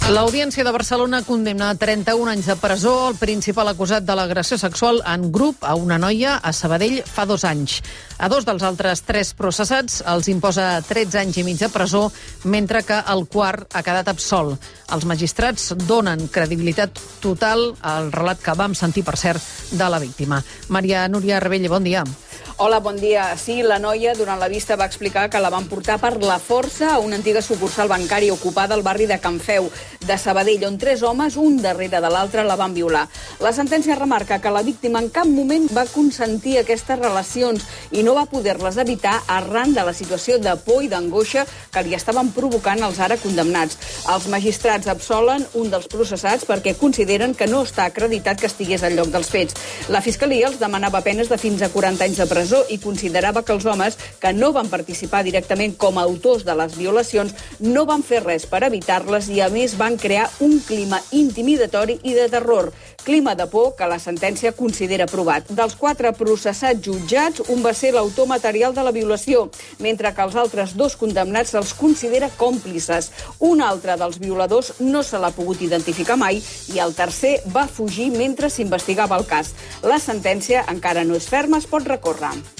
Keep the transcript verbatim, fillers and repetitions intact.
L'Audiència de Barcelona condemna a trenta-un anys de presó el principal acusat de l'agressió sexual en grup a una noia a Sabadell fa dos anys. A dos dels altres tres processats els imposa tretze anys i mig de presó, mentre que el quart ha quedat absolt. Els magistrats donen credibilitat total al relat que vam sentir, per cert, de la víctima. Maria Núria Rebell, bon dia. Hola, bon dia. Sí, la noia durant la vista va explicar que la van portar per la força a una antiga sucursal bancària ocupada al barri de Can Feu, de Sabadell, on tres homes, un darrere de l'altre, la van violar. La sentència remarca que la víctima en cap moment va consentir aquestes relacions i no va poder-les evitar arran de la situació de por i d'angoixa que li estaven provocant els ara condemnats. Els magistrats absolen un dels processats perquè consideren que no està acreditat que estigués al lloc dels fets. La Fiscalia els demanava penes de fins a quaranta anys de presó i considerava que els homes que no van participar directament com a autors de les violacions no van fer res per evitar-les i, a més, van crear un clima intimidatori i de terror. Clima de por que la sentència considera provat. Dels quatre processats jutjats, un va ser l'autor material de la violació, mentre que els altres dos condemnats se'ls considera còmplices. Un altre dels violadors no se l'ha pogut identificar mai i el tercer va fugir mentre s'investigava el cas. La sentència encara no és ferma, es pot recórrer.